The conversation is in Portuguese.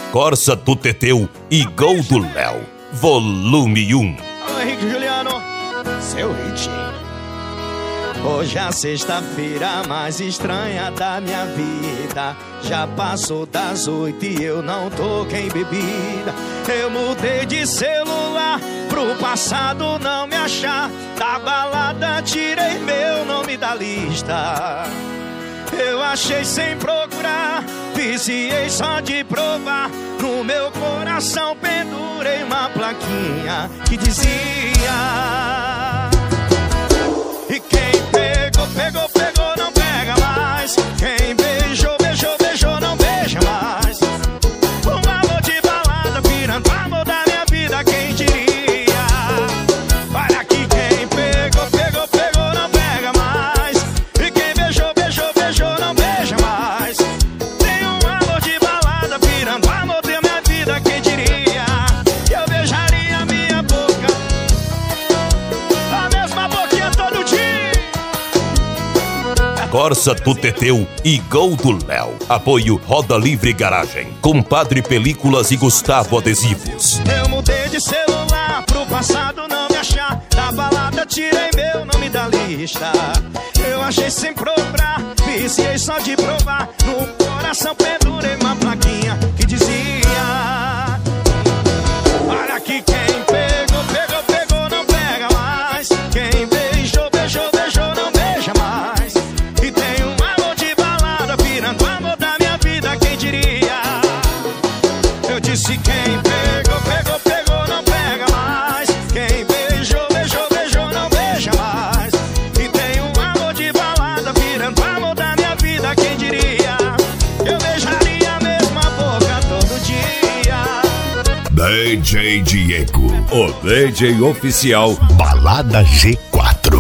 Corsa do Teteu e Gol do Léo, volume 1. Alô, Henrique Juliano, seu Ritinho. Hoje é a sexta-feira mais estranha da minha vida. Já passou das 8 e eu não toquei em bebida. Eu mudei de celular pro passado não me achar. Da balada tirei meu nome da lista. Eu achei sem procurar, viciei só de provar. No meu coração pendurei uma plaquinha que dizia: e quem pegou, pegou, pegou, não pega mais. Quem beijou, beijou, beijou, não beija mais. Um amor de balada virando amor da minha vida, quem diria? Olha aqui, quem pegou, pegou, pegou, não pega mais. E quem beijou, beijou, beijou, não beija mais. Tem um amor de balada virando amor da minha vida, quem diria? Que eu beijaria minha boca, a mesma boquinha todo dia. Corsa do Teteu e Gol do Léo. Apoio Roda Livre Garagem, Compadre Películas e Gustavo Adesivos. Eu mudei de celular pro passado não me achar. Da balada tirei meu nome da lista. Eu achei sem procurar, viciei só de provar. No coração pendurei uma plaquinha que dizia: olha aqui, quem pegou, pegou, pegou, não pega mais. Quem beijou, beijou, beijou, não beija mais. E tem um amor de balada virando amor da minha vida, quem diria? Eu disse: quem pegou, pegou, pegou, não pega mais. Quem beijou, beijou, beijou, não beija mais. E tem um amor de balada virando amor da minha vida, quem diria? Eu beijaria a mesma boca todo dia. DJ Diego, o DJ oficial Balada G4.